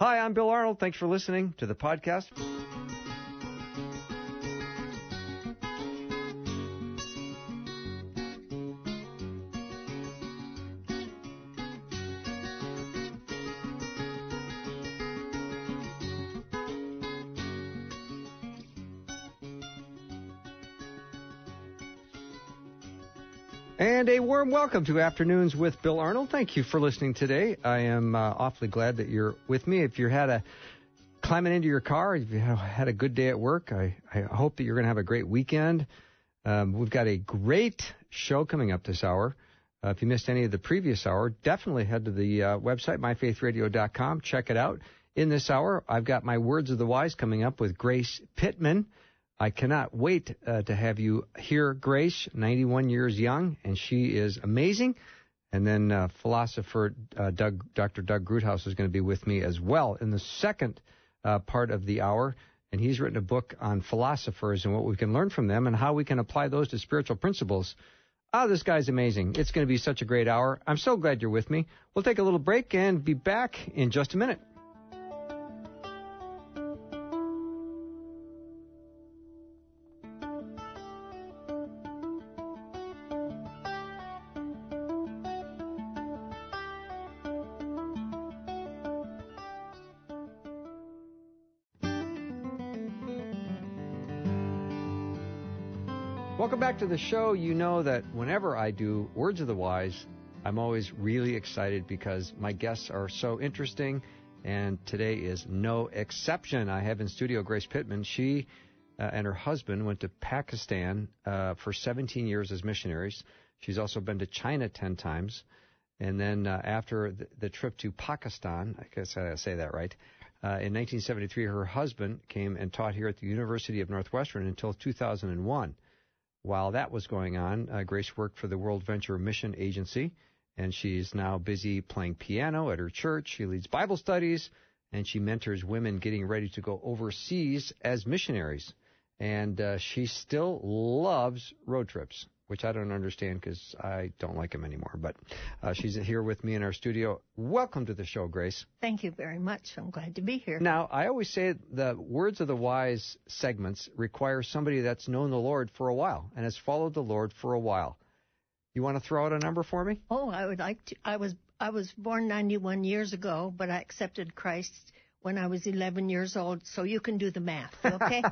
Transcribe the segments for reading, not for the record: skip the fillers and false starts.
Hi, I'm Bill Arnold. Thanks for listening to the podcast. And a warm welcome to Afternoons with Bill Arnold. Thank you for listening today. I am awfully glad that you're with me. If you had climbing into your car, if you had a good day at work, I hope that you're going to have a great weekend. We've got a great show coming up this hour. If you missed any of the previous hour, definitely head to the website, myfaithradio.com. Check it out. In this hour, I've got my Words of the Wise coming up with Grace Pittman. I cannot wait to have you hear Grace, 91 years young, and she is amazing. And then philosopher Dr. Doug Groothouse is going to be with me as well in the second part of the hour. And he's written a book on philosophers and what we can learn from them and how we can apply those to spiritual principles. This guy's amazing. It's going to be such a great hour. I'm so glad you're with me. We'll take a little break and be back in just a minute. Welcome back to the show. You know that whenever I do Words of the Wise, I'm always really excited because my guests are so interesting, and today is no exception. I have in studio Grace Pittman. She and her husband went to Pakistan for 17 years as missionaries. She's also been to China 10 times. And then after the trip to Pakistan, I guess I say that right, in 1973, her husband came and taught here at the University of Northwestern until 2001. While that was going on, Grace worked for the World Venture Mission Agency, and she's now busy playing piano at her church. She leads Bible studies, and she mentors women getting ready to go overseas as missionaries. And she still loves road trips, which I don't understand because I don't like them anymore. But she's here with me in our studio. Welcome to the show, Grace. Thank you very much. I'm glad to be here. Now, I always say the Words of the Wise segments require somebody that's known the Lord for a while and has followed the Lord for a while. You want to throw out a number for me? Oh, I would like to. I was born 91 years ago, but I accepted Christ when I was 11 years old, so you can do the math, okay?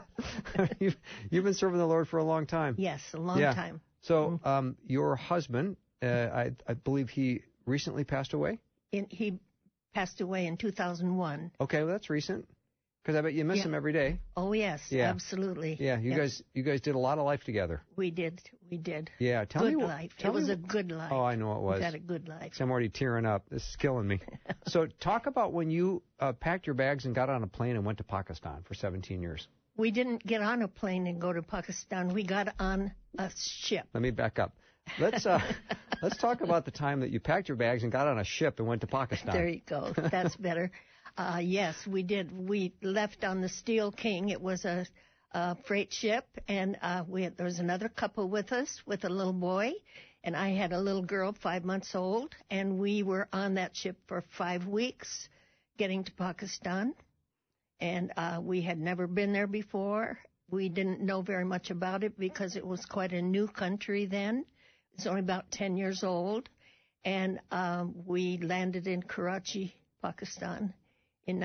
You've been serving the Lord for a long time. Yes, a long time. So your husband, I believe he recently passed away? He passed away in 2001. Okay, well, that's recent. Because I bet you miss him every day. Oh, yes, absolutely. Yeah, you guys did a lot of life together. We did. Yeah, tell me. Life. It was a good life. Oh, I know it was. We had a good life. So I'm already tearing up. This is killing me. So talk about when you packed your bags and got on a plane and went to Pakistan for 17 years. We didn't get on a plane and go to Pakistan. We got on a ship. Let me back up. Let's talk about the time that you packed your bags and got on a ship and went to Pakistan. There you go. That's better. Yes, we did. We left on the Steel King. It was a freight ship, and there was another couple with us with a little boy, and I had a little girl, 5 months old, and we were on that ship for 5 weeks getting to Pakistan. And we had never been there before. We didn't know very much about it because it was quite a new country then. It's only about 10 years old. And we landed in Karachi, Pakistan in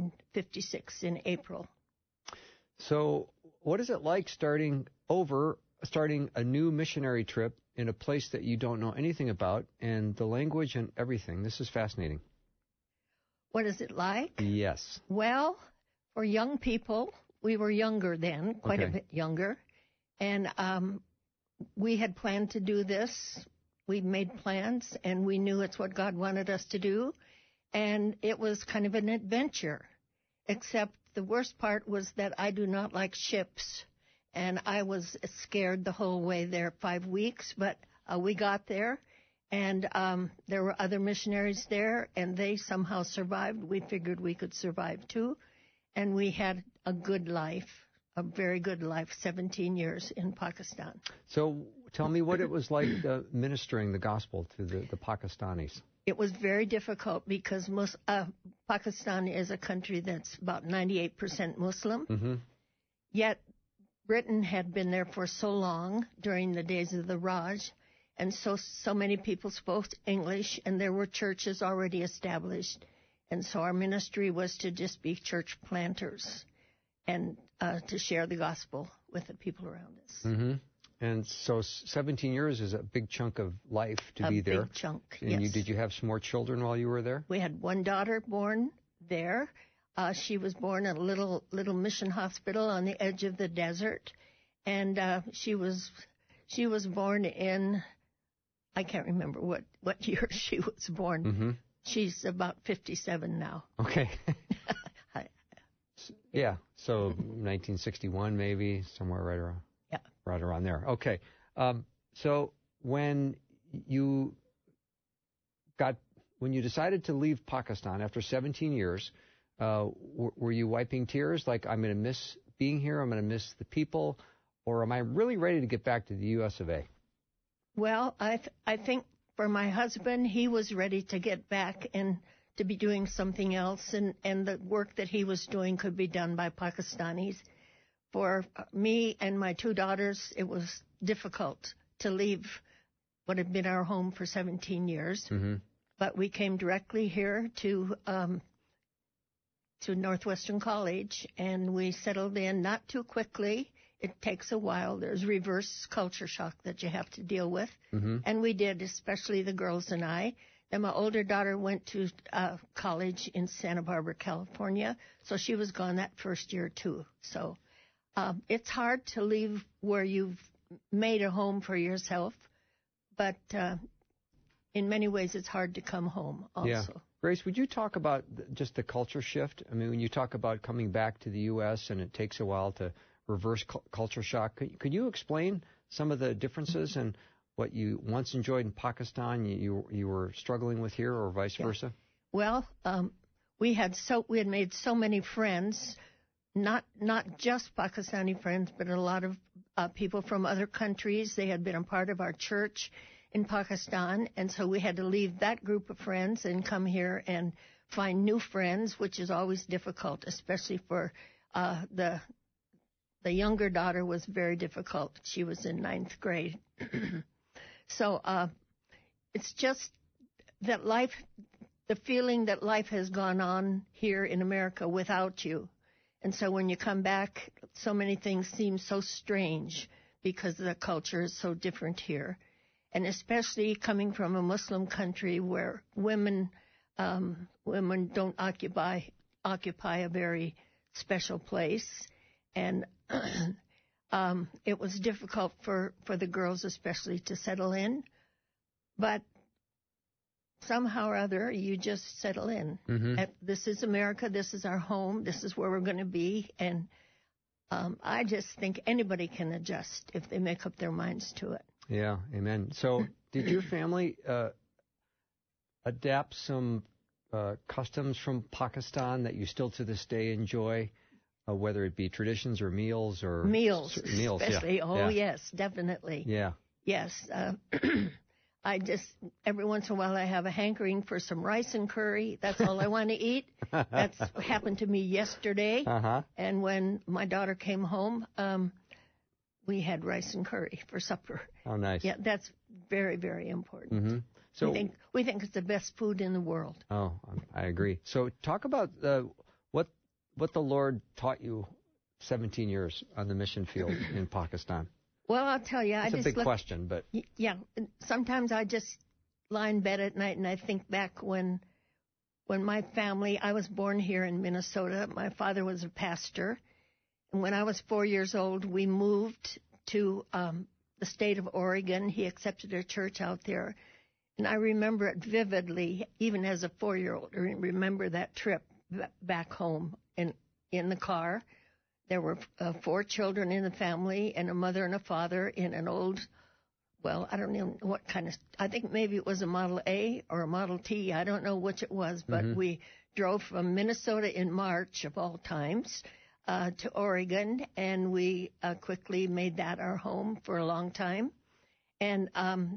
1956 in April. So what is it like starting a new missionary trip in a place that you don't know anything about and the language and everything? This is fascinating. What is it like? Yes. Well, for young people, we were younger then, quite a bit younger, and we had planned to do this. We made plans, and we knew it's what God wanted us to do, and it was kind of an adventure, except the worst part was that I do not like ships, and I was scared the whole way there, 5 weeks, but we got there, and there were other missionaries there, and they somehow survived. We figured we could survive too. And we had a good life, a very good life, 17 years in Pakistan. So tell me what it was like ministering the gospel to the Pakistanis. It was very difficult because Pakistan is a country that's about 98% Muslim. Mm-hmm. Yet Britain had been there for so long during the days of the Raj, and so many people spoke English, and there were churches already established. And so our ministry was to just be church planters and to share the gospel with the people around us. Mm-hmm. And so 17 years is a big chunk of life to be there. A big chunk, and yes. Did you have some more children while you were there? We had one daughter born there. She was born at a little mission hospital on the edge of the desert. And she was born in, I can't remember what year she was born. Mm-hmm. She's about 57 now. Okay. Yeah, so 1961 maybe, somewhere right around there. Okay. So when you decided to leave Pakistan after 17 years, were you wiping tears like, I'm going to miss being here, I'm going to miss the people, or am I really ready to get back to the U.S. of A.? Well, I think for my husband, he was ready to get back and to be doing something else, and the work that he was doing could be done by Pakistanis. For me and my two daughters, it was difficult to leave what had been our home for 17 years. Mm-hmm. But we came directly here to Northwestern College, and we settled in not too quickly. It takes a while. There's reverse culture shock that you have to deal with. Mm-hmm. And we did, especially the girls and I. And my older daughter went to college in Santa Barbara, California, so she was gone that first year, too. So it's hard to leave where you've made a home for yourself, but in many ways it's hard to come home also. Yeah. Grace, would you talk about just the culture shift? I mean, when you talk about coming back to the U.S. and it takes a while to reverse culture shock, could you explain some of the differences and what you once enjoyed in Pakistan you were struggling with here, or vice versa? Well, we had made so many friends, not just Pakistani friends, but a lot of people from other countries. They had been a part of our church in Pakistan, and so we had to leave that group of friends and come here and find new friends, which is always difficult, especially for the younger daughter was very difficult. She was in 9th grade. So it's just that the feeling that life has gone on here in America without you. And so when you come back, so many things seem so strange because the culture is so different here. And especially coming from a Muslim country where women don't occupy a very special place. And it was difficult for the girls especially to settle in. But somehow or other, you just settle in. Mm-hmm. This is America. This is our home. This is where we're going to be. And I just think anybody can adjust if they make up their minds to it. Yeah, amen. So did your family adapt some customs from Pakistan that you still to this day enjoy? Whether it be traditions or meals or... Meals, especially. Yeah. Oh, yeah. Yes, definitely. Yeah. Yes. I just, every once in a while, I have a hankering for some rice and curry. That's all I want to eat. That's happened to me yesterday. Uh-huh. And when my daughter came home, we had rice and curry for supper. Oh, nice. Yeah, that's very, very important. Mm-hmm. So we think it's the best food in the world. Oh, I agree. So talk about what the Lord taught you 17 years on the mission field in Pakistan. Well, I'll tell you. It's a big question, but... Yeah. Sometimes I just lie in bed at night and I think back when my family... I was born here in Minnesota. My father was a pastor. And when I was 4 years old, we moved to the state of Oregon. He accepted a church out there. And I remember it vividly, even as a 4-year-old. I remember that trip back home in the car. There were 4 children in the family and a mother and a father in an old, well, I don't know what kind of, I think maybe it was a Model A or a Model T. I don't know which it was, but we drove from Minnesota in March of all times to Oregon, and we quickly made that our home for a long time. And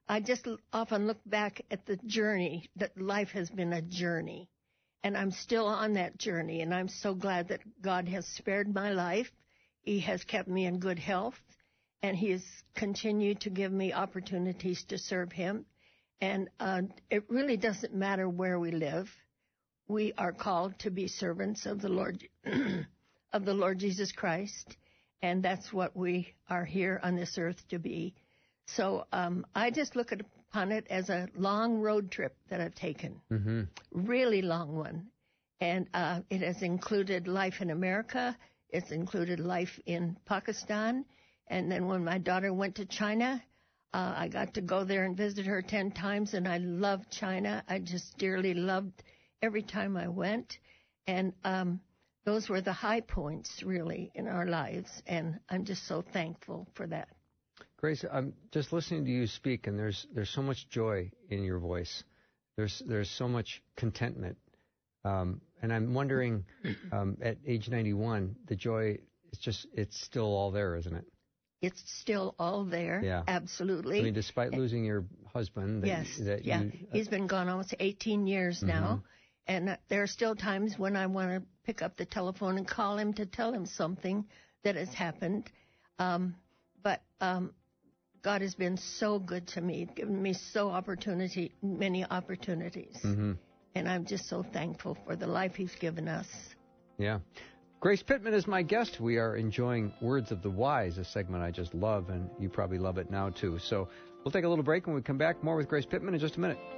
I just often look back at the journey, that life has been a journey. And I'm still on that journey, and I'm so glad that God has spared my life. He has kept me in good health, and He has continued to give me opportunities to serve Him. And it really doesn't matter where we live. We are called to be servants of the Lord, of the Lord Jesus Christ, and that's what we are here on this earth to be. So I just look upon it as a long road trip that I've taken, really long one. And it has included life in America. It's included life in Pakistan. And then when my daughter went to China, I got to go there and visit her 10 times, and I loved China. I just dearly loved every time I went. And those were the high points, really, in our lives. And I'm just so thankful for that. Grace, I'm just listening to you speak, and there's so much joy in your voice. There's so much contentment. And I'm wondering, at age 91, the joy, it's still all there, isn't it? It's still all there. Yeah. Absolutely. I mean, despite losing your husband. He's been gone almost 18 years now. And there are still times when I want to pick up the telephone and call him to tell him something that has happened. But God has been so good to me, given me many opportunities. And I'm just so thankful for the life He's given us. Yeah. Grace Pittman is my guest. We are enjoying Words of the Wise, a segment I just love, and you probably love it now, too. So we'll take a little break, and when we come back, more with Grace Pittman in just a minute.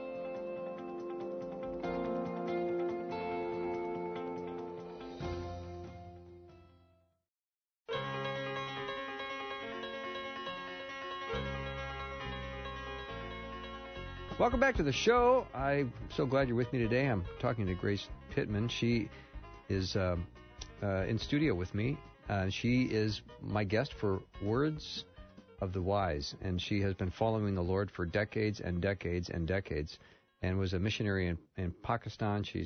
Welcome back to the show. I'm so glad you're with me today. I'm talking to Grace Pittman. She is in studio with me. She is my guest for Words of the Wise, and she has been following the Lord for decades and decades and decades, and was a missionary in Pakistan. She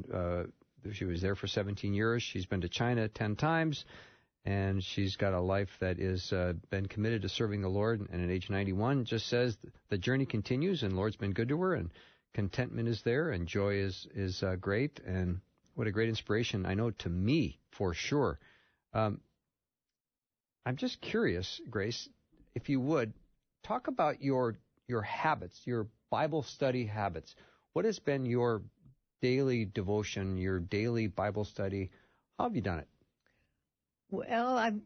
was there for 17 years. She's been to China 10 times, and she's got a life that is been committed to serving the Lord. And at age 91, just says the journey continues, and the Lord's been good to her, and contentment is there, and joy is great, and what a great inspiration, I know, to me, for sure. I'm just curious, Grace, if you would, talk about your habits, your Bible study habits. What has been your daily devotion, your daily Bible study? How have you done it? Well, I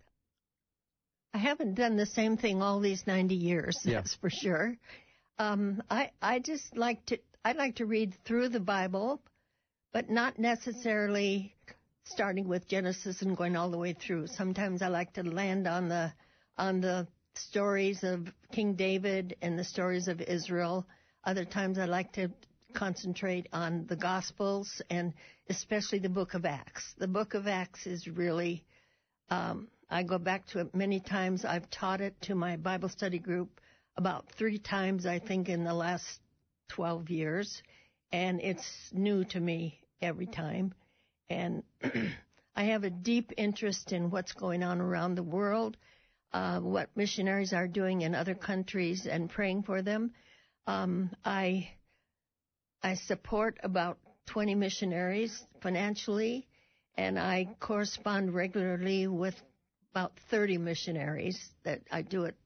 haven't done the same thing all these 90 years, that's for sure. I just like to read through the Bible, but not necessarily starting with Genesis and going all the way through. Sometimes I like to land on the stories of King David and the stories of Israel. Other times I like to concentrate on the Gospels, and especially the book of Acts. The book of Acts is really, I go back to it many times. I've taught it to my Bible study group about 3 times, I think, in the last 12 years. And it's new to me every time. And I have a deep interest in what's going on around the world, what missionaries are doing in other countries, and praying for them. I support about 20 missionaries financially, and I correspond regularly with about 30 missionaries. That I do it,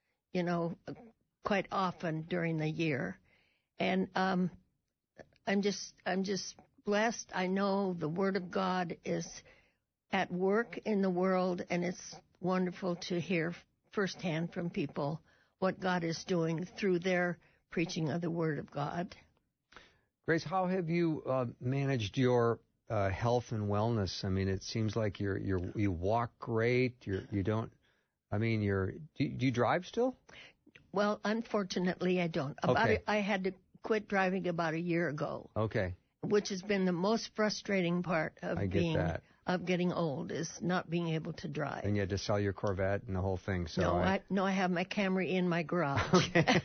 quite often during the year. And I'm just blessed. I know the Word of God is at work in the world, and it's wonderful to hear firsthand from people what God is doing through their preaching of the Word of God. Grace, how have you managed your health and wellness? I mean, it seems like you walk great. You don't. I mean, do you drive still? Well, unfortunately, I don't. Okay. I had to quit driving about a year ago. Okay. Which has been the most frustrating part of getting old, is not being able to drive. And you had to sell your Corvette and the whole thing. So I have my Camry in my garage. Okay.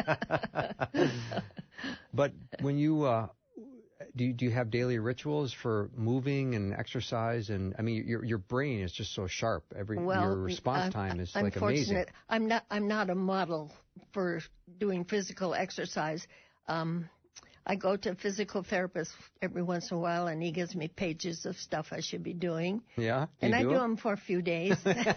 But when you do you have daily rituals for moving and exercise? And I mean, your brain is just so sharp. Your response time is like amazing. I'm not a model for doing physical exercise. I go to a physical therapist every once in a while, and he gives me pages of stuff I should be doing. Yeah, and I do them for a few days.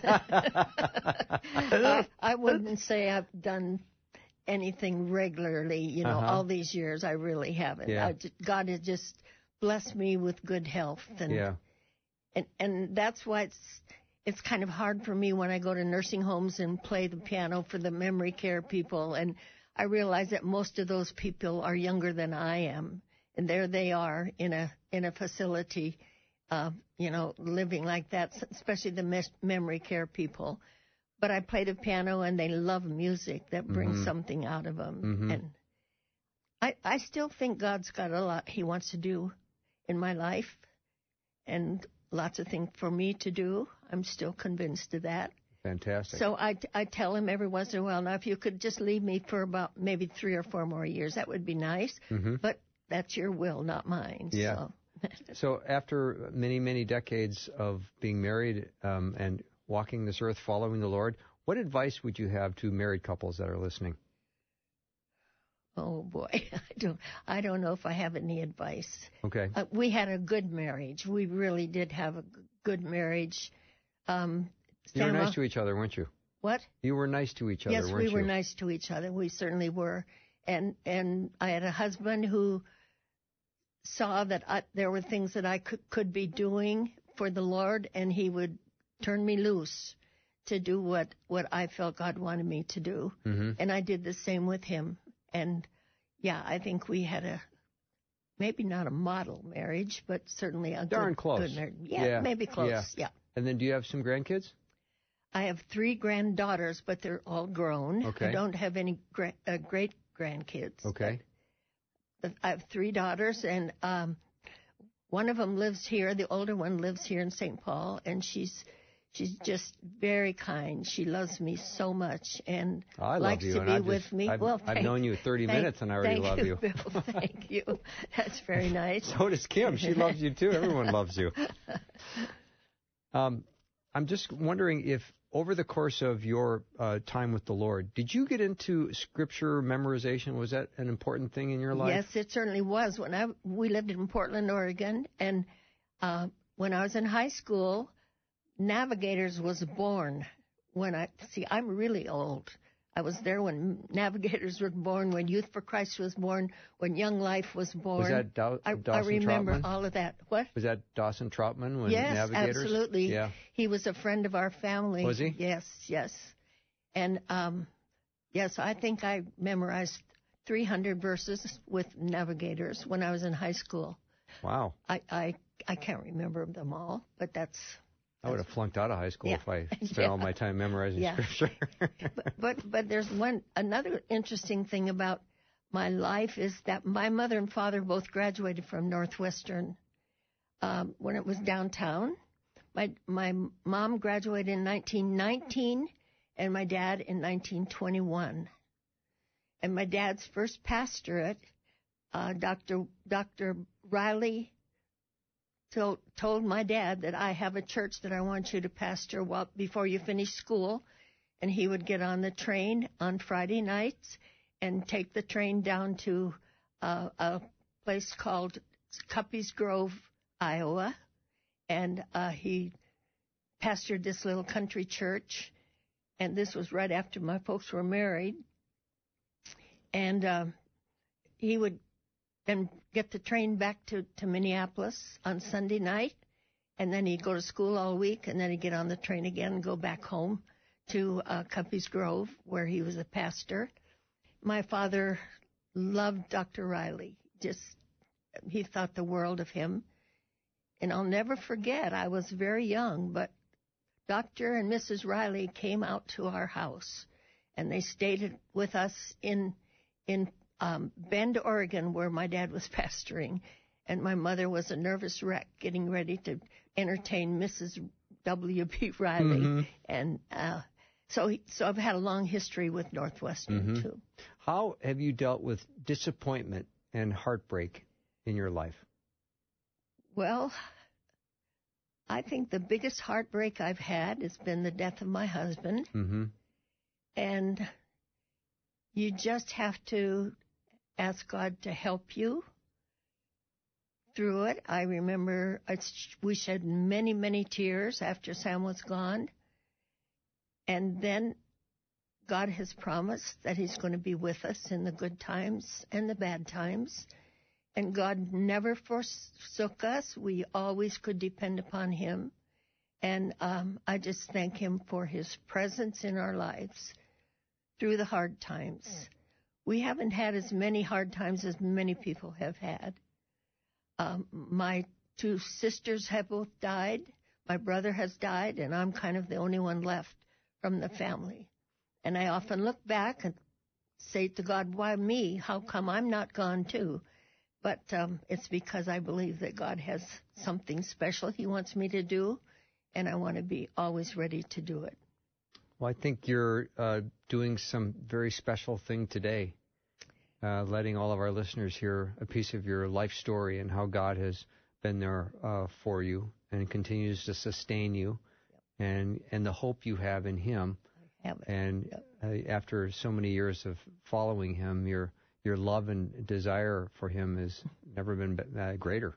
I wouldn't say I've done anything regularly, all these years. I really haven't. Yeah. God has just blessed me with good health, and that's why it's kind of hard for me when I go to nursing homes and play the piano for the memory care people, and I realize that most of those people are younger than I am, and there they are in a facility, living like that, especially the memory care people. But I play the piano, and they love music that brings something out of them. And I still think God's got a lot He wants to do in my life, and lots of things for me to do. I'm still convinced of that. Fantastic. So I tell Him every once in a while, now if you could just leave me for about maybe 3 or 4 more years, that would be nice. But that's your will, not mine. Yeah. So after many, many decades of being married and walking this earth, following the Lord, what advice would you have to married couples that are listening? Oh boy, I don't know if I have any advice. Okay. We had a good marriage. We really did have a good marriage. You were nice to each other, weren't you? What? You were nice to each other, weren't you? Yes, we were nice to each other. We certainly were. And I had a husband who saw that there were things that I could be doing for the Lord, and he would turn me loose to do what I felt God wanted me to do. And I did the same with him. And, yeah, I think we had maybe not a model marriage, but certainly a darn close. Good marriage. Yeah, maybe close, yeah. And then do you have some grandkids? I have 3 granddaughters, but they're all grown. Okay. I don't have any great grandkids. Okay. But I have 3 daughters, and one of them lives here. The older one lives here in St. Paul, and she's just very kind. She loves me so much and likes to be with me. I've known you 30 minutes, and I already love you. Bill. Thank you. That's very nice. So does Kim. She loves you, too. Everyone loves you. I'm just wondering if over the course of your time with the Lord, did you get into Scripture memorization? Was that an important thing in your life? Yes, it certainly was. We lived in Portland, Oregon, and when I was in high school, Navigators was born. I'm really old. I was there when Navigators were born, when Youth for Christ was born, when Young Life was born. Was that Dawson I remember Trotman? All of that. What? Was that Dawson Trotman when yes, Navigators? Yes, absolutely. Yeah. He was a friend of our family. Was he? Yes. And, yes, I think I memorized 300 verses with Navigators when I was in high school. Wow. I can't remember them all, but that's... I would have flunked out of high school if I spent all my time memorizing Scripture. but there's another interesting thing about my life is that my mother and father both graduated from Northwestern when it was downtown. My mom graduated in 1919 and my dad in 1921. And my dad's first pastorate, Dr. Riley told my dad that I have a church that I want you to pastor before you finish school. And he would get on the train on Friday nights and take the train down to a place called Cuppies Grove, Iowa. And he pastored this little country church. And this was right after my folks were married. And he would then get the train back to Minneapolis on Sunday night, and then he'd go to school all week, and then he'd get on the train again and go back home to Cuppies Grove, where he was a pastor. My father loved Dr. Riley. He thought the world of him. And I'll never forget, I was very young, but Dr. and Mrs. Riley came out to our house, and they stayed with us in Bend, Oregon, where my dad was pastoring, and my mother was a nervous wreck getting ready to entertain Mrs. W.B. Riley. And so I've had a long history with Northwestern, too. How have you dealt with disappointment and heartbreak in your life? Well, I think the biggest heartbreak I've had has been the death of my husband. And You just have to ask God to help you through it. I remember we shed many, many tears after Sam was gone. And then God has promised that He's going to be with us in the good times and the bad times. And God never forsook us. We always could depend upon Him. And I just thank Him for His presence in our lives through the hard times. We haven't had as many hard times as many people have had. My two sisters have both died. My brother has died, and I'm kind of the only one left from the family. And I often look back and say to God, why me? How come I'm not gone too? But it's because I believe that God has something special He wants me to do, and I want to be always ready to do it. Well, I think you're doing some very special thing today, letting all of our listeners hear a piece of your life story and how God has been there for you and continues to sustain you, and the hope you have in Him. I have it. And after so many years of following Him, your love and desire for Him has never been greater.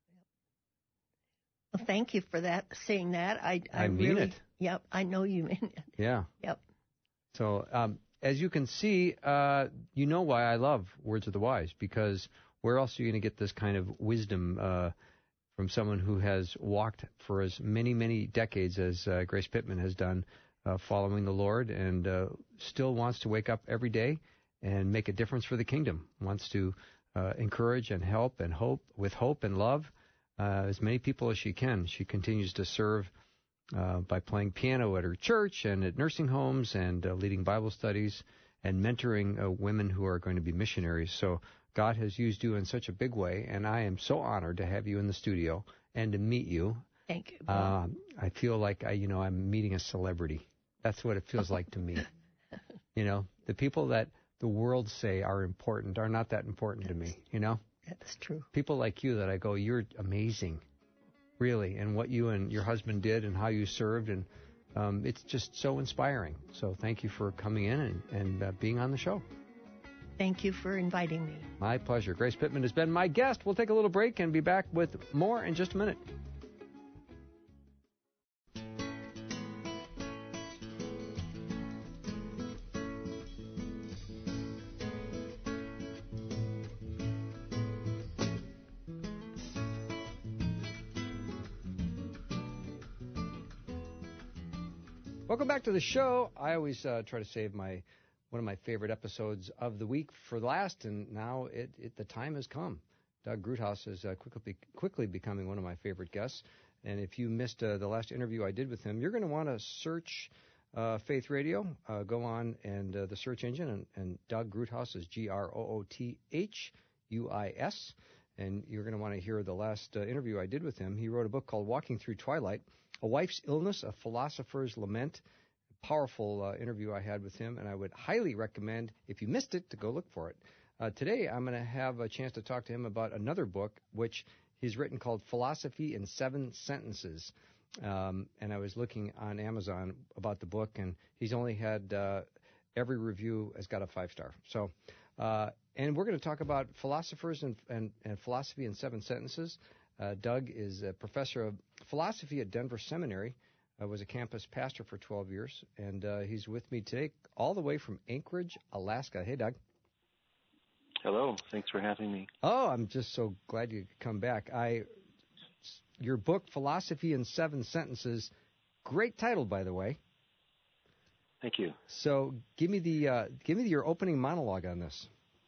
Well, thank you for that, saying that. I mean really, it. Yep, I know you mean it. Yeah. Yep. So, as you can see, you know why I love Words of the Wise, because where else are you going to get this kind of wisdom from someone who has walked for as many, many decades as Grace Pittman has done, following the Lord, and still wants to wake up every day and make a difference for the kingdom, wants to encourage and help and hope and love as many people as she can. She continues to serve by playing piano at her church and at nursing homes and leading Bible studies and mentoring women who are going to be missionaries. So God has used you in such a big way, and I am so honored to have you in the studio and to meet you. Thank you, Paul. I feel like I'm meeting a celebrity. That's what it feels like to me. The people that the world say are important are not that important to me, That's true. People like you that I go, you're amazing, really, and what you and your husband did and how you served, and it's just so inspiring. So thank you for coming in and being on the show. Thank you for inviting me. My pleasure. Grace Pittman has been my guest. We'll take a little break and be back with more in just a minute. Welcome back to the show. I always try to save one of my favorite episodes of the week for last, and now the time has come. Doug Groothuis is quickly becoming one of my favorite guests. And if you missed the last interview I did with him, you're going to want to search Faith Radio. Go on and the search engine, and Doug Groothuis is Groothus, and you're going to want to hear the last interview I did with him. He wrote a book called Walking Through Twilight, A Wife's Illness, A Philosopher's Lament. Powerful interview I had with him, and I would highly recommend, if you missed it, to go look for it. Today, I'm going to have a chance to talk to him about another book, which he's written called Philosophy in 7 Sentences. And I was looking on Amazon about the book, and he's only had every review has got a 5-star. So, and we're going to talk about philosophers and philosophy in 7 sentences. Doug is a professor of philosophy at Denver Seminary. Was a campus pastor for 12 years, and he's with me today all the way from Anchorage, Alaska. Hey, Doug. Hello. Thanks for having me. Oh, I'm just so glad you could come back. Your book, Philosophy in 7 Sentences, great title, by the way. Thank you. So give me your opening monologue on this.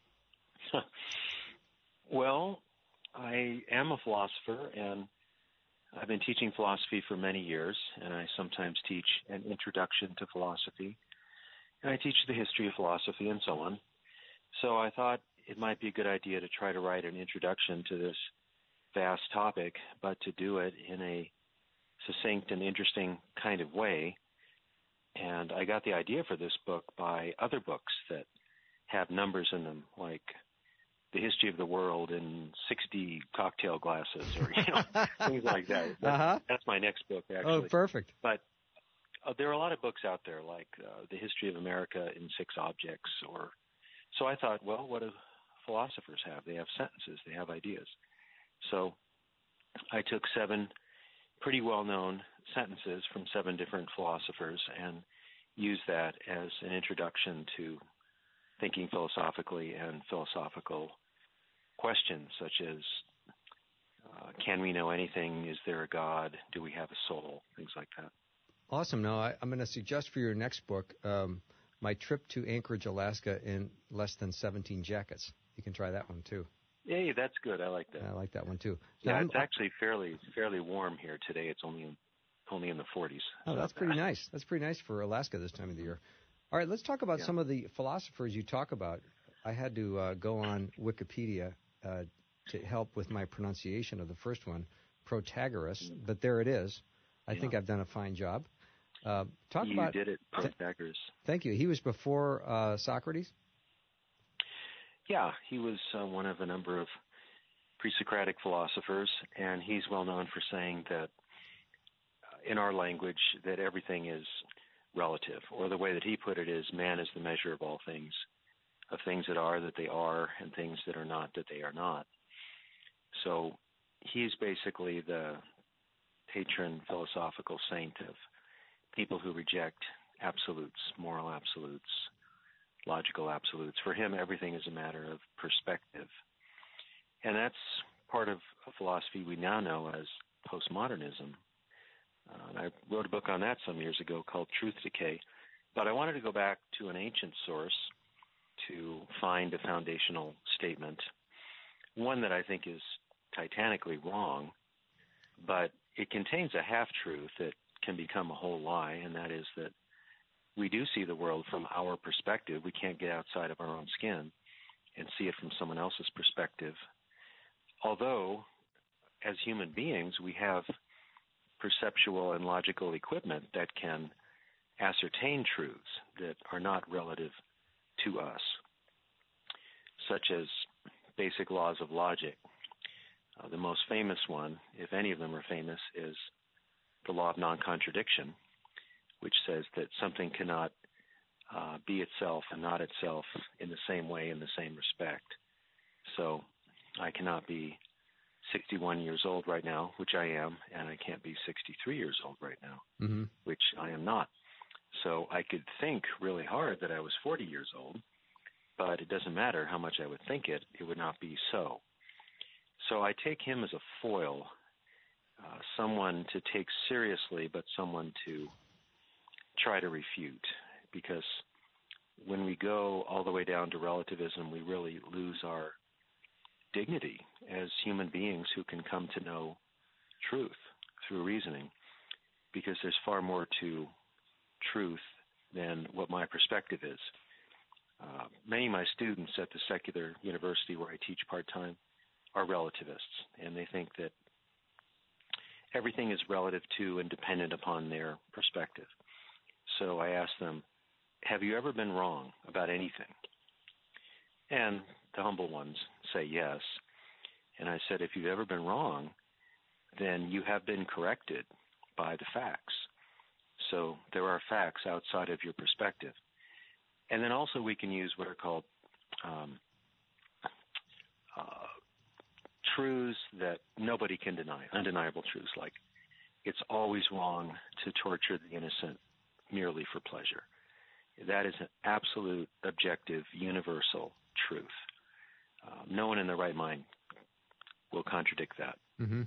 Well, I am a philosopher, and I've been teaching philosophy for many years, and I sometimes teach an introduction to philosophy, and I teach the history of philosophy and so on. So I thought it might be a good idea to try to write an introduction to this vast topic, but to do it in a succinct and interesting kind of way. And I got the idea for this book by other books that have numbers in them, like The History of the World in 60 cocktail glasses, or things like that. That's my next book, actually. Oh, perfect. But there are a lot of books out there, like The History of America in 6 Objects, or So I thought, well, what do philosophers have? They have sentences. They have ideas. So I took 7 pretty well-known sentences from 7 different philosophers and used that as an introduction to thinking philosophically and philosophical questions such as can we know anything? Is there a God? Do we have a soul? Things like that. Awesome. Now, I'm going to suggest for your next book, My Trip to Anchorage, Alaska in Less Than 17 Jackets. You can try that one, too. Yeah, that's good. I like that. I like that one, too. Yeah, it's actually fairly warm here today. It's only in the 40s. Oh, that's pretty nice. That's pretty nice for Alaska this time of the year. All right, let's talk about some of the philosophers you talk about. I had to go on Wikipedia to help with my pronunciation of the first one, Protagoras, but there it is. I think I've done a fine job. You did it, Protagoras. Thank you. He was before Socrates? Yeah, he was one of a number of pre-Socratic philosophers, and he's well known for saying that in our language that everything is relative, or the way that he put it is man is the measure of all things, of things that are that they are, and things that are not that they are not. So he's basically the patron philosophical saint of people who reject absolutes, moral absolutes, logical absolutes. For him, everything is a matter of perspective. And that's part of a philosophy we now know as postmodernism. I wrote a book on that some years ago called Truth Decay. But I wanted to go back to an ancient source to find a foundational statement, one that I think is titanically wrong, but it contains a half-truth that can become a whole lie, and that is that we do see the world from our perspective. We can't get outside of our own skin and see it from someone else's perspective. Although, as human beings, we have perceptual and logical equipment that can ascertain truths that are not relative to us, such as basic laws of logic. The most famous one, if any of them are famous, is the law of non-contradiction, which says that something cannot be itself and not itself in the same way, in the same respect. So I cannot be 61 years old right now, which I am, and I can't be 63 years old right now, which I am not. So I could think really hard that I was 40 years old, but it doesn't matter how much I would think it, it would not be so. So I take him as a foil, someone to take seriously, but someone to try to refute, because when we go all the way down to relativism, we really lose our dignity as human beings who can come to know truth through reasoning, because there's far more to truth than what my perspective is. Many of my students at the secular university where I teach part-time are relativists, and they think that everything is relative to and dependent upon their perspective. So I ask them, have you ever been wrong about anything? And the humble ones say yes. And I said, if you've ever been wrong, then you have been corrected by the facts. So there are facts outside of your perspective. And then also we can use what are called truths that nobody can deny, undeniable truths, like it's always wrong to torture the innocent merely for pleasure. That is an absolute, objective, universal truth. No one in their right mind will contradict that. Mm-hmm.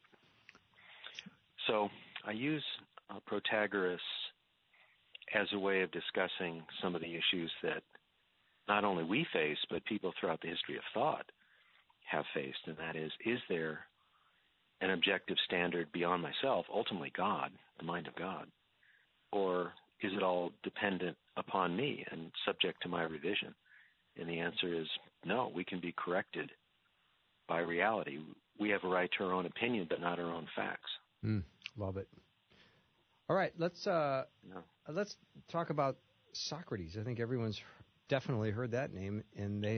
So I use Protagoras as a way of discussing some of the issues that not only we face, but people throughout the history of thought have faced, and that is there an objective standard beyond myself, ultimately God, the mind of God, or is it all dependent upon me and subject to my revision? And the answer is no, we can be corrected by reality. We have a right to our own opinion, but not our own facts. Love it. All right, let's talk about Socrates. I think everyone's definitely heard that name, and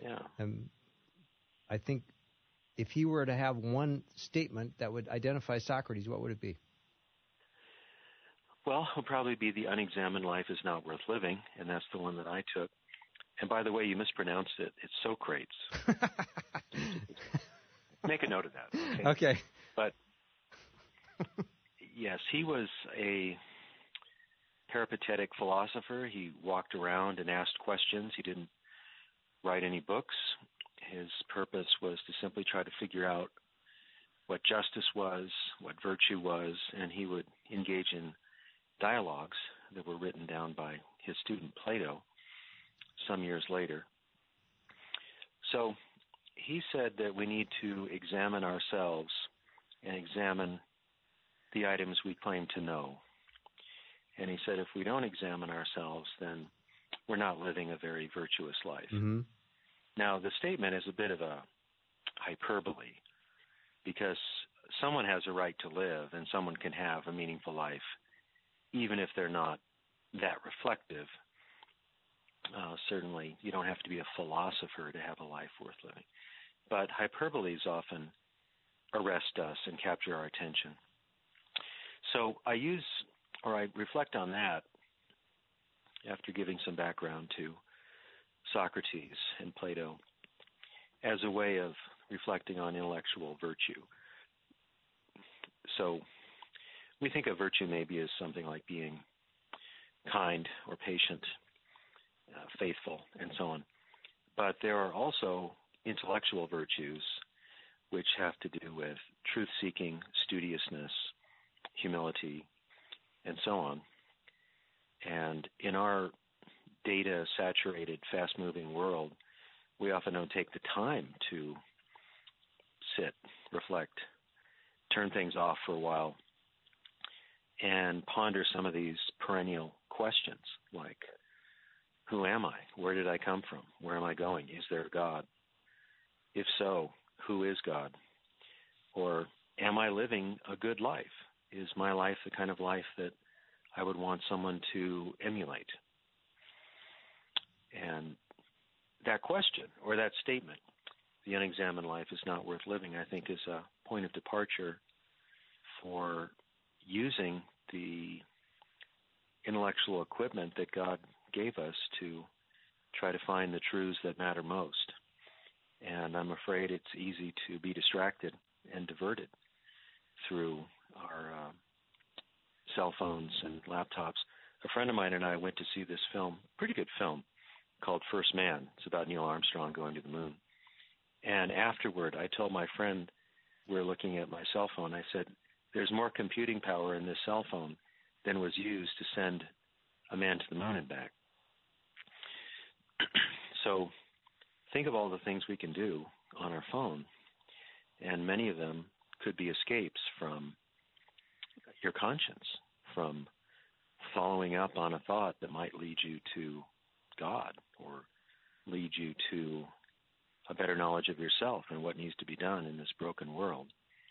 I think if he were to have one statement that would identify Socrates, what would it be? Well, it'll probably be the unexamined life is not worth living, and that's the one that I took. And by the way, you mispronounced it. It's Socrates. Make a note of that. Okay. But yes, he was a peripatetic philosopher. He walked around and asked questions. He didn't write any books. His purpose was to simply try to figure out what justice was, what virtue was, and he would engage in dialogues that were written down by his student Plato some years later. So he said that we need to examine ourselves and examine the items we claim to know. And he said if we don't examine ourselves, then we're not living a very virtuous life. Mm-hmm. Now, the statement is a bit of a hyperbole because someone has a right to live and someone can have a meaningful life, even if they're not that reflective. Certainly, you don't have to be a philosopher to have a life worth living. But hyperboles often arrest us and capture our attention. So I reflect on that after giving some background to Socrates and Plato as a way of reflecting on intellectual virtue. So we think of virtue maybe as something like being kind or patient, faithful, and so on. But there are also intellectual virtues which have to do with truth-seeking, studiousness, humility, and so on. And in our data-saturated, fast-moving world, we often don't take the time to sit, reflect, turn things off for a while, and ponder some of these perennial questions like, who am I? Where did I come from? Where am I going? Is there a God? If so, who is God? Or am I living a good life? Is my life the kind of life that I would want someone to emulate? And that question or that statement, the unexamined life is not worth living, I think is a point of departure for using the intellectual equipment that God gave us to try to find the truths that matter most. And I'm afraid it's easy to be distracted and diverted through our cell phones and laptops. A friend of mine and I went to see this film, pretty good film, called First Man. It's about Neil Armstrong going to the moon. And afterward, I told my friend, we're looking at my cell phone, I said, there's more computing power in this cell phone than was used to send a man to the moon and back. So think of all the things we can do on our phone, and many of them could be escapes from your conscience, from following up on a thought that might lead you to God or lead you to a better knowledge of yourself and what needs to be done in this broken world.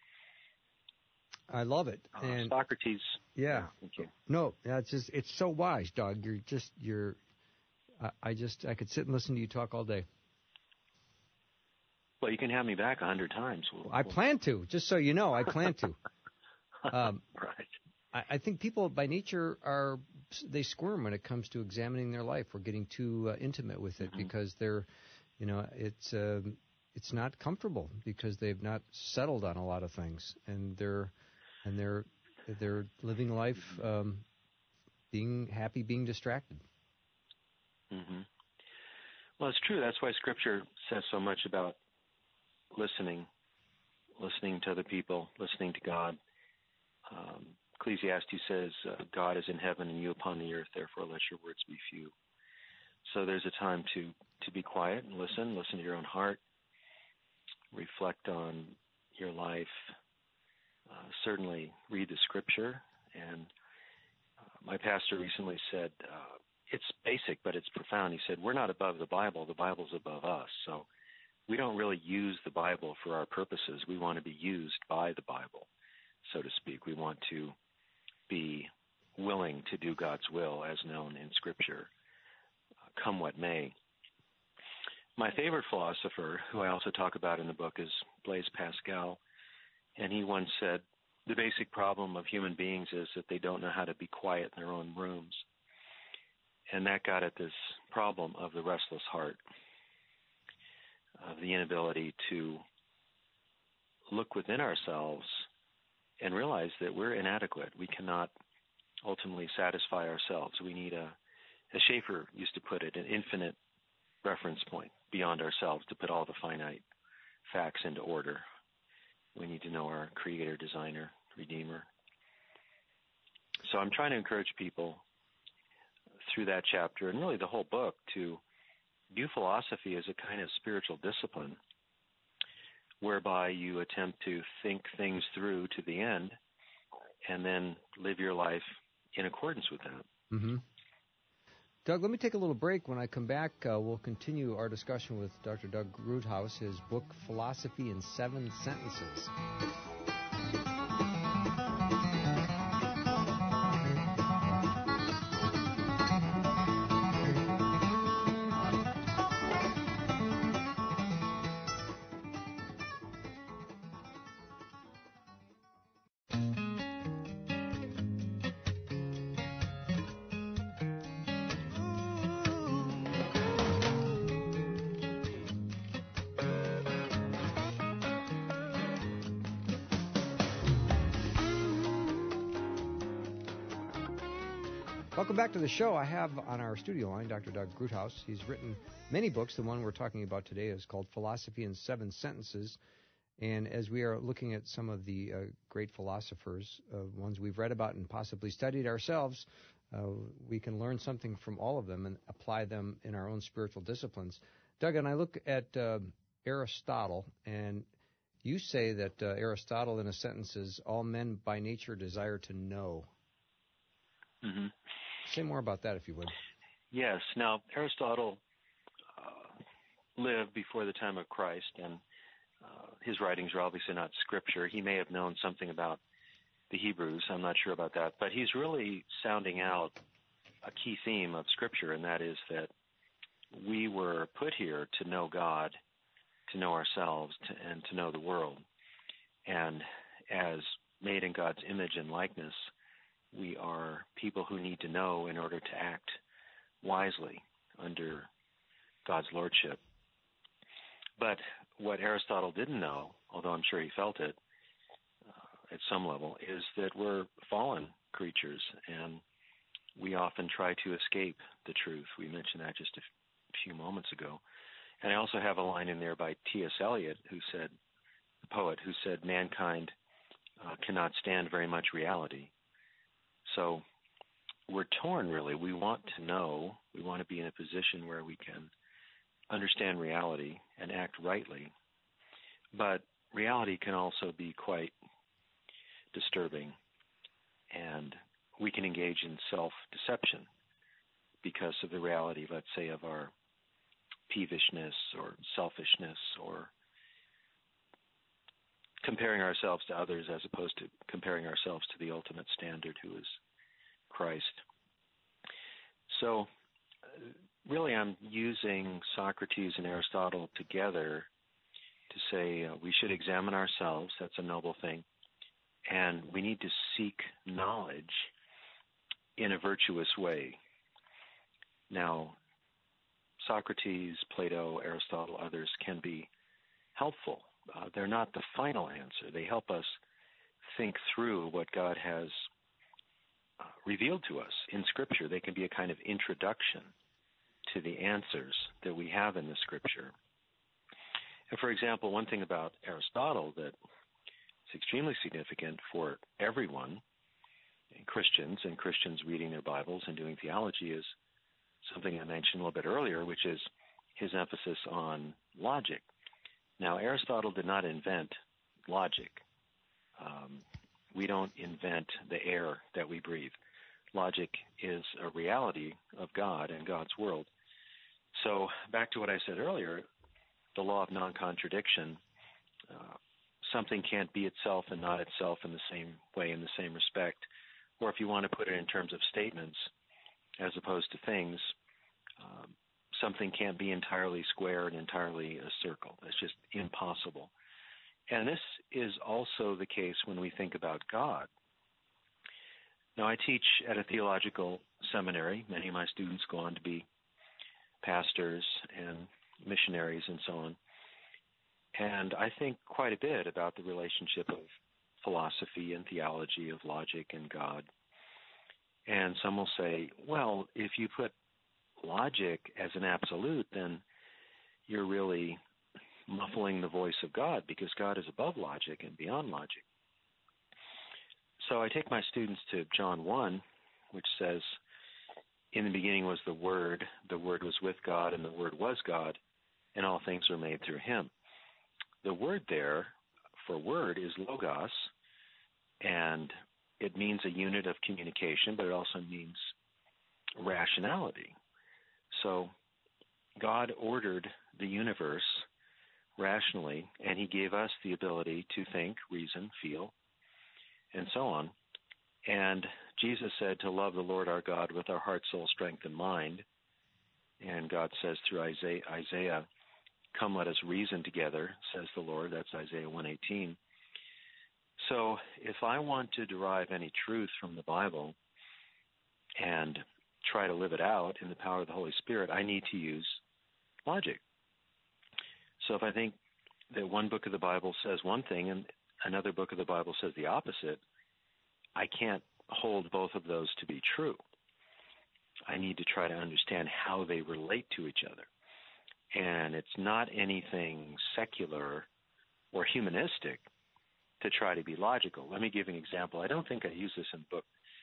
I love it. And Socrates. Yeah. Thank you. No, it's so wise, Doug. I could sit and listen to you talk all day. Well, you can have me back 100 times. I plan to, just so you know, I plan to. Right. I think people by nature they squirm when it comes to examining their life or getting too intimate with it because they're, it's not comfortable because they've not settled on a lot of things and they're living life being happy, being distracted. Mm-hmm. Well, it's true. That's why Scripture says so much about listening to other people, listening to God. Ecclesiastes says, God is in heaven and you upon the earth, therefore let your words be few. So there's a time to be quiet and listen to your own heart, reflect on your life, certainly read the Scripture. And my pastor recently said, it's basic, but it's profound. He said, we're not above the Bible's above us. So we don't really use the Bible for our purposes. We want to be used by the Bible, so to speak. We want to be willing to do God's will as known in Scripture, come what may. My favorite philosopher, who I also talk about in the book, is Blaise Pascal, and he once said, the basic problem of human beings is that they don't know how to be quiet in their own rooms. And that got at this problem of the restless heart, of the inability to look within ourselves and realize that we're inadequate. We cannot ultimately satisfy ourselves. We need as Schaeffer used to put it, an infinite reference point beyond ourselves to put all the finite facts into order. We need to know our creator, designer, redeemer. So I'm trying to encourage people through that chapter and really the whole book to view philosophy as a kind of spiritual discipline whereby you attempt to think things through to the end and then live your life in accordance with that. Mm-hmm. Doug, let me take a little break. When I come back, we'll continue our discussion with Dr. Doug Roothouse, his book, Philosophy in 7 Sentences. Welcome back to the show. I have on our studio line Dr. Doug Roothouse. He's written many books. The one we're talking about today is called Philosophy in 7 Sentences. And as we are looking at some of the great philosophers, ones we've read about and possibly studied ourselves, we can learn something from all of them and apply them in our own spiritual disciplines. Doug, and I look at Aristotle, and you say that Aristotle in a sentence is, all men by nature desire to know. Mm-hmm. Say more about that, if you would. Yes. Now, Aristotle lived before the time of Christ, and his writings are obviously not scripture. He may have known something about the Hebrews. I'm not sure about that. But he's really sounding out a key theme of Scripture, and that is that we were put here to know God, to know ourselves, and to know the world. And as made in God's image and likeness, we are people who need to know in order to act wisely under God's lordship. But what Aristotle didn't know, although I'm sure he felt it at some level, is that we're fallen creatures, and we often try to escape the truth. We mentioned that just a few moments ago. And I also have a line in there by T.S. Eliot, the poet, who said, mankind cannot stand very much reality. So we're torn, really. We want to know. We want to be in a position where we can understand reality and act rightly. But reality can also be quite disturbing, and we can engage in self-deception because of the reality, let's say, of our peevishness or selfishness or comparing ourselves to others as opposed to comparing ourselves to the ultimate standard, who is Christ. So really I'm using Socrates and Aristotle together to say we should examine ourselves. That's a noble thing. And we need to seek knowledge in a virtuous way. Now, Socrates, Plato, Aristotle, others can be helpful. They're not the final answer. They help us think through what God has revealed to us in Scripture. They can be a kind of introduction to the answers that we have in the Scripture. And for example, one thing about Aristotle that is extremely significant for everyone, Christians and Christians reading their Bibles and doing theology, is something I mentioned a little bit earlier, which is his emphasis on logic. Now, Aristotle did not invent logic. We don't invent the air that we breathe. Logic is a reality of God and God's world. So back to what I said earlier, the law of non-contradiction, something can't be itself and not itself in the same way, in the same respect. Or if you want to put it in terms of statements as opposed to things, something can't be entirely square and entirely a circle. It's just impossible. And this is also the case when we think about God. Now, I teach at a theological seminary. Many of my students go on to be pastors and missionaries and so on. And I think quite a bit about the relationship of philosophy and theology, of logic and God. And some will say, well, if you put logic as an absolute, then you're really muffling the voice of God, because God is above logic and beyond logic. So I take my students to John 1, which says, in the beginning was the Word was with God, and the Word was God, and all things were made through him. The word there for word is logos, and it means a unit of communication, but it also means rationality. So God ordered the universe rationally, and he gave us the ability to think, reason, feel, and so on. And Jesus said to love the Lord our God with our heart, soul, strength, and mind. And God says through Isaiah, come, let us reason together, says the Lord. That's Isaiah 1:18. So if I want to derive any truth from the Bible and try to live it out in the power of the Holy Spirit, I need to use logic. So if I think that one book of the Bible says one thing and another book of the Bible says the opposite, I can't hold both of those to be true. I need to try to understand how they relate to each other. And it's not anything secular or humanistic to try to be logical. Let me give an example. I don't think I use this in the book.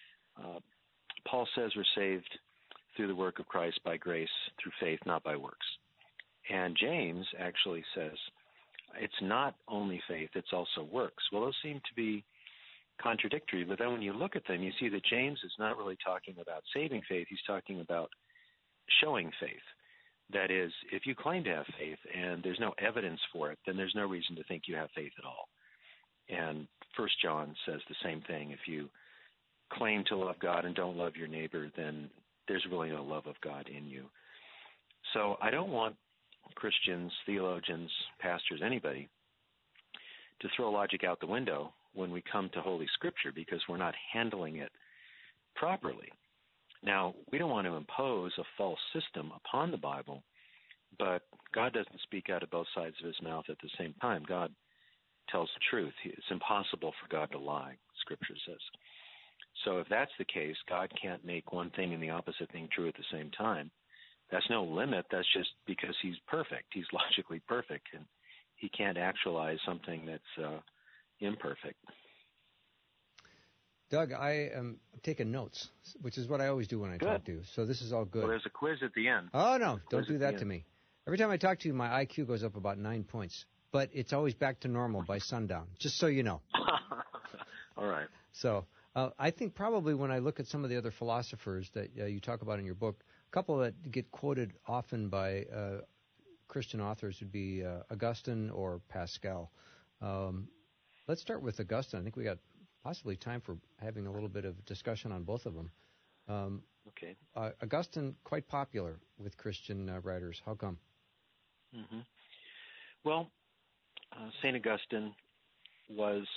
Paul says we're saved through the work of Christ by grace, through faith, not by works. And James actually says it's not only faith, it's also works. Well, those seem to be contradictory, but then when you look at them, you see that James is not really talking about saving faith. He's talking about showing faith. That is, if you claim to have faith and there's no evidence for it, then there's no reason to think you have faith at all. And 1 John says the same thing. If you claim to love God and don't love your neighbor, then there's really no love of God in you. So I don't want Christians, theologians, pastors, anybody to throw logic out the window when we come to Holy Scripture, because we're not handling it properly. Now, we don't want to impose a false system upon the Bible, but God doesn't speak out of both sides of his mouth at the same time. God tells the truth. It's impossible for God to lie, Scripture says. So if that's the case, God can't make one thing and the opposite thing true at the same time. That's no limit. That's just because he's perfect. He's logically perfect, and he can't actualize something that's imperfect. Doug, I am taking notes, which is what I always do when I talk to you. So this is all good. Well, there's a quiz at the end. Oh, no, don't do that to me. Every time I talk to you, my IQ goes up about 9 points. But it's always back to normal by sundown, just so you know. All right. So I think probably when I look at some of the other philosophers that you talk about in your book, a couple that get quoted often by Christian authors would be Augustine or Pascal. Let's start with Augustine. I think we got possibly time for having a little bit of discussion on both of them. Okay. Augustine, quite popular with Christian writers. How come? Mm-hmm. Well, St. Augustine was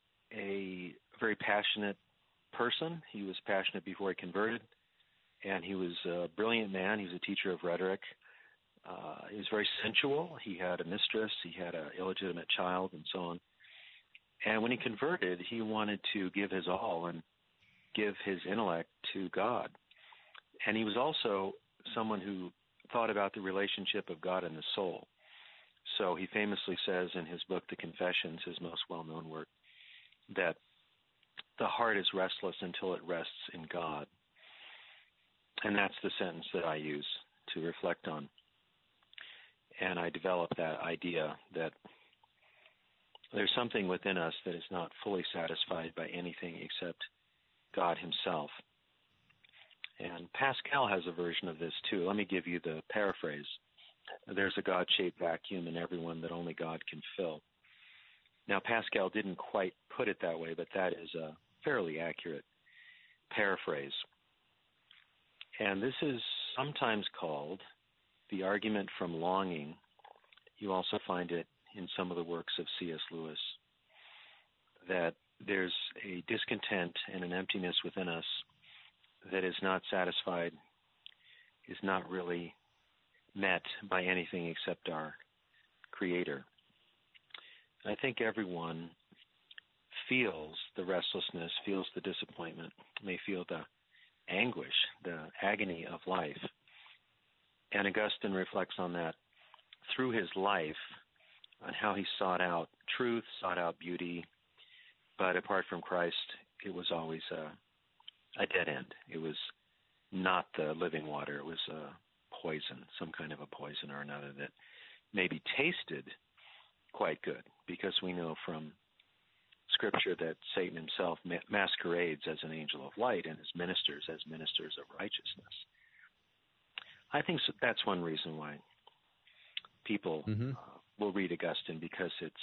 a very passionate person. He was passionate before he converted, and he was a brilliant man. He was a teacher of rhetoric. He was very sensual. He had a mistress. He had an illegitimate child, and so on. And when he converted, he wanted to give his all and give his intellect to God. And he was also someone who thought about the relationship of God and the soul. So he famously says in his book, The Confessions, his most well-known work, that the heart is restless until it rests in God. And that's the sentence that I use to reflect on. And I developed that idea that there's something within us that is not fully satisfied by anything except God himself. And Pascal has a version of this too. Let me give you the paraphrase. There's a God-shaped vacuum in everyone that only God can fill. Now, Pascal didn't quite put it that way, but that is a fairly accurate paraphrase. And this is sometimes called the argument from longing. You also find it in some of the works of C.S. Lewis, that there's a discontent and an emptiness within us that is not satisfied, is not really met by anything except our Creator. I think everyone feels the restlessness, feels the disappointment, may feel the anguish, the agony of life. And Augustine reflects on that through his life, on how he sought out truth, sought out beauty, but apart from Christ, it was always a dead end. It was not the living water. It was a poison, some kind of a poison or another that maybe tasted quite good, because we know from Scripture that Satan himself masquerades as an angel of light and his ministers as ministers of righteousness. I think that's one reason why people will read Augustine, because it's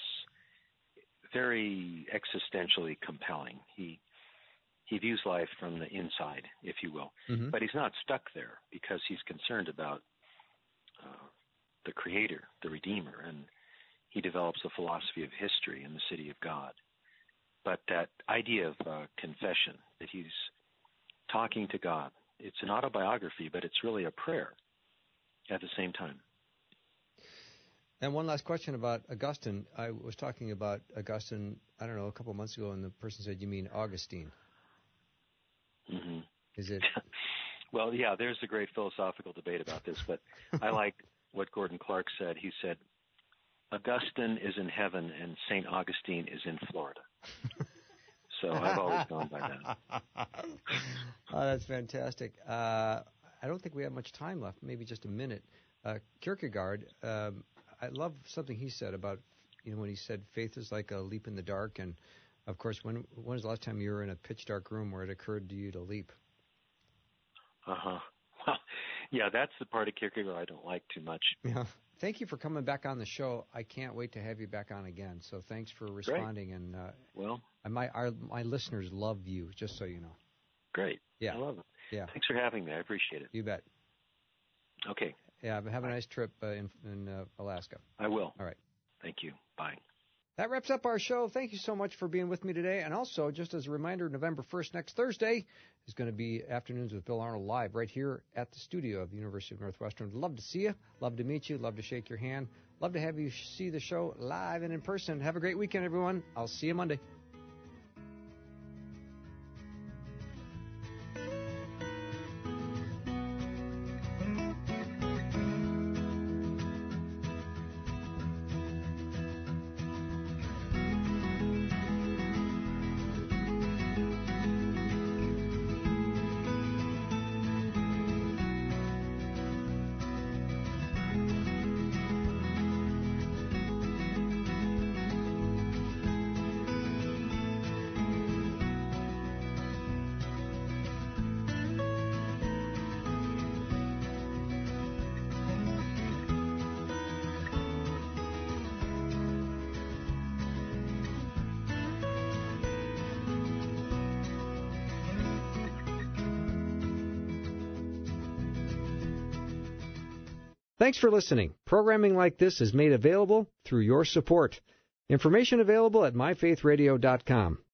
very existentially compelling. He views life from the inside, if you will, but he's not stuck there, because he's concerned about the Creator, the Redeemer, and he develops a philosophy of history in the City of God. But that idea of confession, that he's talking to God, it's an autobiography, but it's really a prayer at the same time. And one last question about Augustine. I was talking about Augustine, I don't know, a couple of months ago, and the person said, you mean Augustine. Mm-hmm. Is it? Well, yeah, there's a great philosophical debate about this, but I like what Gordon Clark said. He said, Augustine is in heaven and St. Augustine is in Florida. So I've always gone by that. Oh, that's fantastic. I don't think we have much time left, maybe just a minute. Kierkegaard, I love something he said about, when he said faith is like a leap in the dark. And, of course, when was the last time you were in a pitch dark room where it occurred to you to leap? Uh-huh. Well, yeah, that's the part of Kierkegaard I don't like too much. Yeah. Thank you for coming back on the show. I can't wait to have you back on again. So thanks for responding. Great. And my listeners love you, just so you know. Great. Yeah. I love it. Yeah. Thanks for having me. I appreciate it. You bet. Okay. Yeah, have a nice trip in Alaska. I will. All right. Thank you. Bye. That wraps up our show. Thank you so much for being with me today. And also, just as a reminder, November 1st, next Thursday, is going to be Afternoons with Bill Arnold live right here at the studio of the University of Northwestern. Love to see you. Love to meet you. Love to shake your hand. Love to have you see the show live and in person. Have a great weekend, everyone. I'll see you Monday. Thanks for listening. Programming like this is made available through your support. Information available at myfaithradio.com.